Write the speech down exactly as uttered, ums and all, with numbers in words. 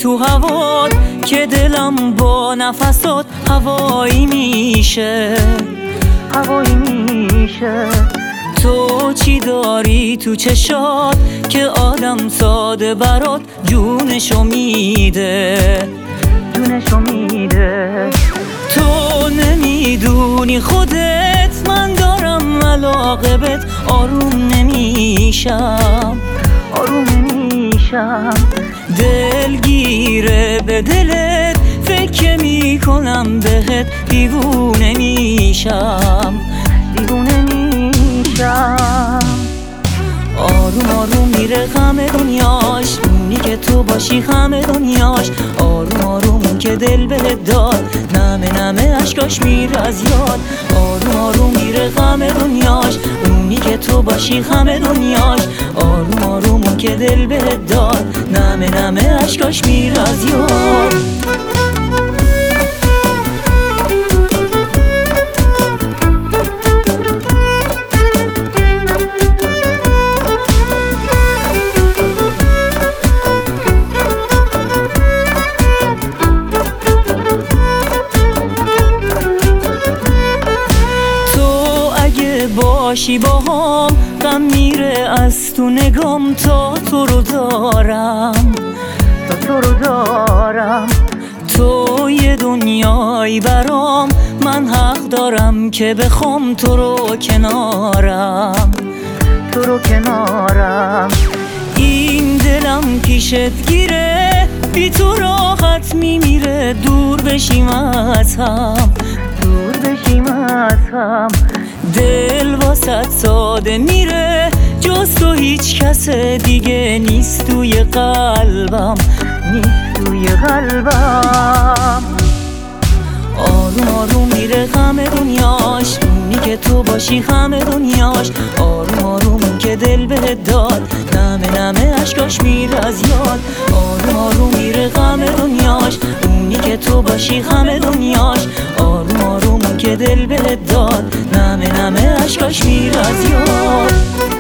تو هوات که دلم با نفسات هوایی میشه، هوایی میشه. تو چی داری تو چشات که آدم ساده برات جونشو میده، جونشو میده. تو نمیدونی خودت من دارم علاقه بهت، آروم نمیشم، آروم نمیشم. دلگیره به دلت فکر میکنم بهت، دیوونه میشم، دیوونه میشم. آروم آروم میره غم دنیاش، اونی که تو باشی غم دنیاش. آروم آروم اون که دل بهت داد، نمه نمه اشکاش میره از یاد. آروم آروم میره غم دنیاش، اونی که تو باشی غم دنیاش. آروم آروم اون که دل بهت داد، نمه نمه اشکاش میره از یاد. باشی با هم غم میره از تو نگام، تا تو رو دارم، تا تو رو دارم. تو یه دنیایی برام، من حق دارم که بخوام تو رو کنارم، تو رو کنارم. این دلم پیشت گیره، بی تو راحت میمیره. دور بشیم از هم، دور بشیم از هم. دل واسط ساده میره، جز تو هیچ کس دیگه نیست توی قلبم، نیست توی قلبم. آروم آروم میره غم دنیاش، اونی که تو باشی غم دنیاش. آروم آروم اون که دل بهت داد، نمه نمه اشکاش میره از یاد. آروم آروم میره غم دنیاش، اونی که تو باشی غم دنیاش. آروم آروم اون که دل بهت داد، نمه نمه اشکاش میره از یاد.